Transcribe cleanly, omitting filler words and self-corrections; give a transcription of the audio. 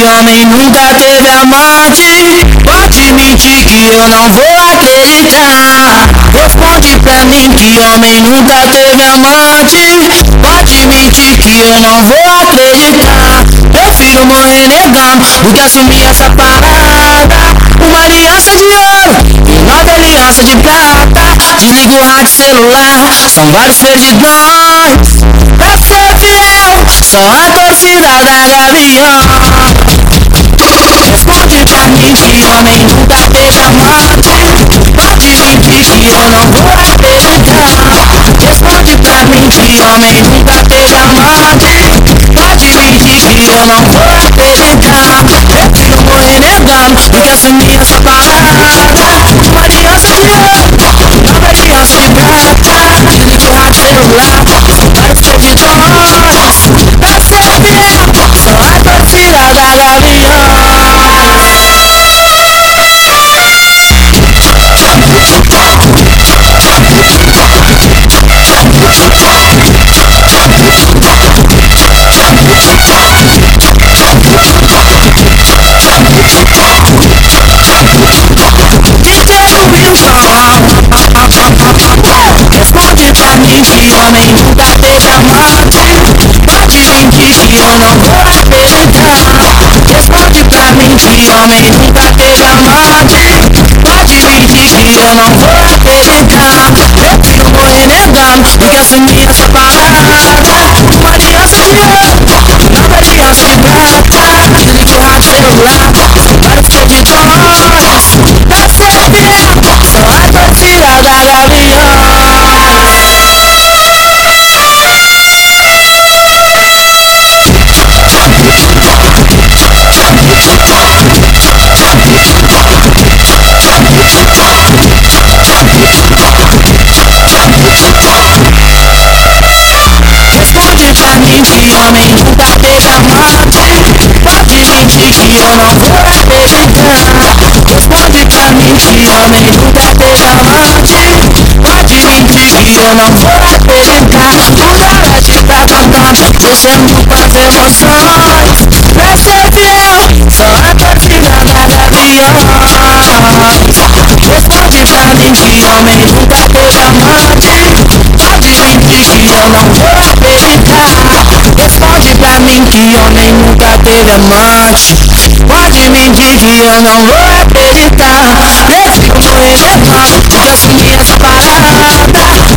homem nunca teve amante. Pode mentir que eu não vou acreditar. Responde pra mim que homem nunca teve amante. Pode mentir que eu não vou acreditar. Prefiro morrer negando do que assumir essa parada. Uma aliança de ouro e nova aliança de prata. Desliga o rádio celular, são vários perdidões. Pra ser fiel, só a torcida da Gavião. Responde pra mim que homem nunca teve amante. Pode mentir que eu não vou acreditar. Responde pra mim que homem nunca teve amante. Pode mentir que eu não vou acreditar. Prefiro morrer negando do que assumir essa parada. Uma aliança de ouro, nova aliança de prata. Desliga o rádio celular, vários perdidões. Pra ser fiel, só a torcida da Gavião. Responde pra mim que homem nunca teve amante. Pode mentir que eu não vou acreditar. Responde pra mim que homem nunca teve amante. Pode mentir que eu não vou acreditar. Prefiro morrer negando do que assumir essa parada. Uma aliança de ouro, nova aliança de prata. Desliga o rádio celular, vários perdidões. Pra ser fiel, só a torcida da Gavião. Responde pra mim que homem nunca teve amante. Pode mentir que eu não vou acreditar. Responde pra mim que homem nunca teve amante. Pode mentir que eu não vou acreditar. Toda hora de tá cantando, mexendo com as emoções. Pra ser fiel, só a torcida da Gavião. Responde pra mim que homem nunca teve amante. Pode mentir que eu não vou acreditar. Responde pra mim que homem nunca teve amante. Pode mentir que eu não vou acreditar. Prefiro morrer negando do que assumir essa parada.